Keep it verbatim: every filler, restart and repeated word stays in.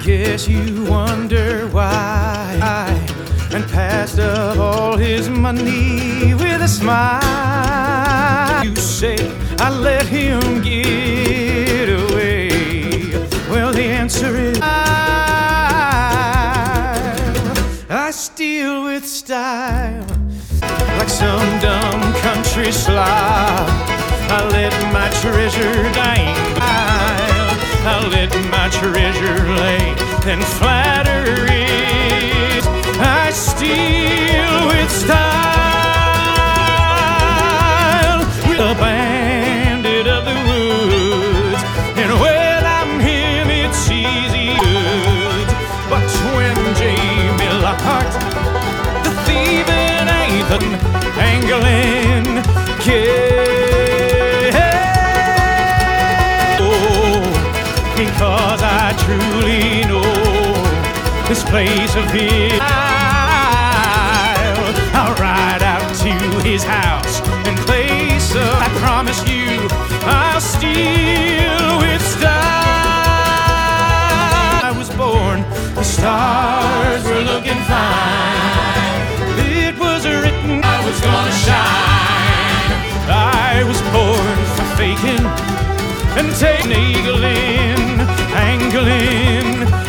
Guess you wonder why I and passed up all his money with a smile. You say I let him get away. Well, the answer is I, I steal with style, like some dumb country slob. I let my treasure dangle. I let my treasure lay and flatter it. I steal with style, with a bandit of the woods. And when I'm him, it's easy goods. But when Jamie Lockhart, the thieving Nathan Anglin kid, because I truly know this place of his. I'll, I'll ride out to his house and place of, I promise you, I'll steal with style. I was born, the stars were looking fine. It was written I was gonna shine. I was born for faking and taking, angling, angling.